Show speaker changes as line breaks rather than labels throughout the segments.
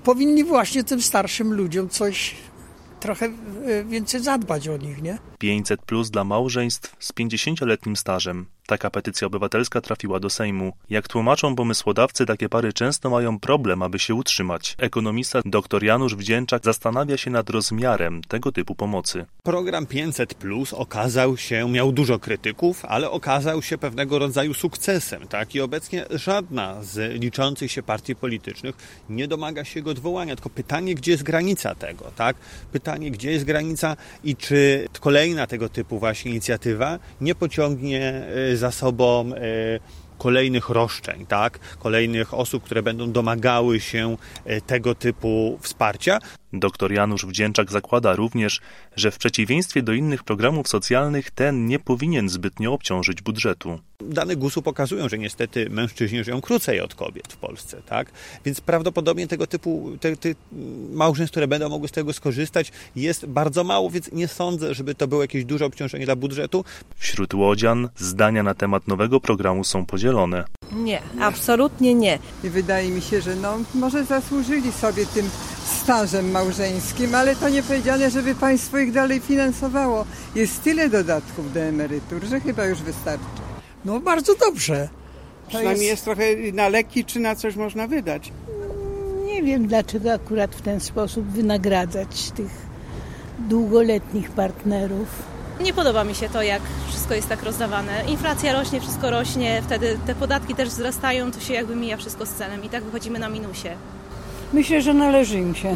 powinni właśnie tym starszym ludziom coś trochę więcej zadbać o nich, nie?
500+ dla małżeństw z 50-letnim stażem. Taka petycja obywatelska trafiła do Sejmu. Jak tłumaczą pomysłodawcy, takie pary często mają problem, aby się utrzymać. Ekonomista dr Janusz Wdzięczak zastanawia się nad rozmiarem tego typu pomocy.
Program 500+ okazał się, miał dużo krytyków, ale okazał się pewnego rodzaju sukcesem, tak? I obecnie żadna z liczących się partii politycznych nie domaga się jego odwołania. Tylko pytanie, gdzie jest granica tego, tak? Pytanie, gdzie jest granica i czy kolejna tego typu właśnie inicjatywa nie pociągnie za sobą kolejnych roszczeń, tak? Kolejnych osób, które będą domagały się tego typu wsparcia.
Dr Janusz Wdzięczak zakłada również, że w przeciwieństwie do innych programów socjalnych ten nie powinien zbytnio obciążyć budżetu.
Dane GUS-u pokazują, że niestety mężczyźni żyją krócej od kobiet w Polsce, tak? Więc prawdopodobnie tego typu małżeństw, które będą mogły z tego skorzystać, jest bardzo mało, więc nie sądzę, żeby to było jakieś duże obciążenie dla budżetu.
Wśród łodzian zdania na temat nowego programu są podzielone.
Nie, absolutnie nie.
I wydaje mi się, że może zasłużyli sobie tym stażem małżeńskim, ale to nie powiedziane, żeby państwo ich dalej finansowało. Jest tyle dodatków do emerytur, że chyba już wystarczy.
No bardzo dobrze.
Przynajmniej jest trochę na leki czy na coś można wydać.
Nie wiem, dlaczego akurat w ten sposób wynagradzać tych długoletnich partnerów.
Nie podoba mi się to, jak wszystko jest tak rozdawane. Inflacja rośnie, wszystko rośnie, wtedy te podatki też wzrastają, to się jakby mija wszystko z celem i tak wychodzimy na minusie.
Myślę, że należy im się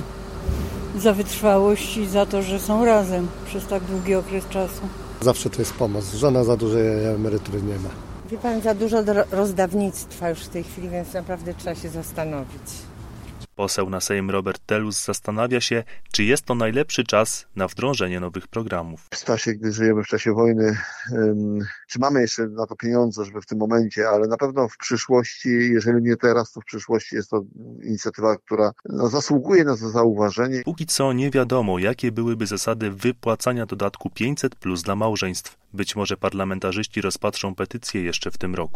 za wytrwałość i za to, że są razem przez tak długi okres czasu.
Zawsze to jest pomoc. Żona za dużej emerytury nie ma.
Wie pan, za dużo rozdawnictwa już w tej chwili, więc naprawdę trzeba się zastanowić.
Poseł na Sejm Robert Telus zastanawia się, czy jest to najlepszy czas na wdrożenie nowych programów.
W czasie, gdy żyjemy w czasie wojny, czy mamy jeszcze na to pieniądze, żeby w tym momencie, ale na pewno w przyszłości, jeżeli nie teraz, to w przyszłości jest to inicjatywa, która zasługuje na to zauważenie.
Póki co nie wiadomo, jakie byłyby zasady wypłacania dodatku 500+ dla małżeństw. Być może parlamentarzyści rozpatrzą petycję jeszcze w tym roku.